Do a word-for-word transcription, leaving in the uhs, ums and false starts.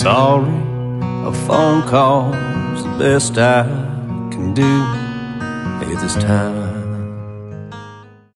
sorry, a phone call's the best I can do at this time.